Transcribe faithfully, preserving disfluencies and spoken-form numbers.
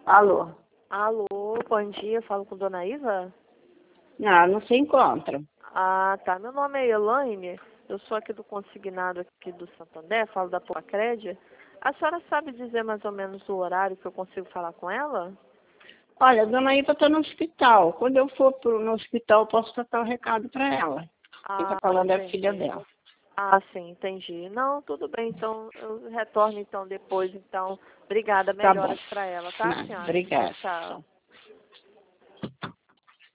Alô? Alô, bom dia, falo com Dona Iva? Não, não se encontra. Ah, tá. Meu nome é Elaine, eu sou aqui do consignado aqui do Santander, falo da Pocacred. A senhora sabe dizer mais ou menos o horário que eu consigo falar com ela? Olha, a dona Iva está no hospital. Quando eu for pro, no hospital, eu posso passar o recado para ela. Quem está Ah, falando é a entendi. filha dela. Ah, sim, entendi. Não, tudo bem, então eu retorno então depois, então. Obrigada, Tá bom. melhoras para ela, tá, Não, senhora? Tchau, obrigada. tchau.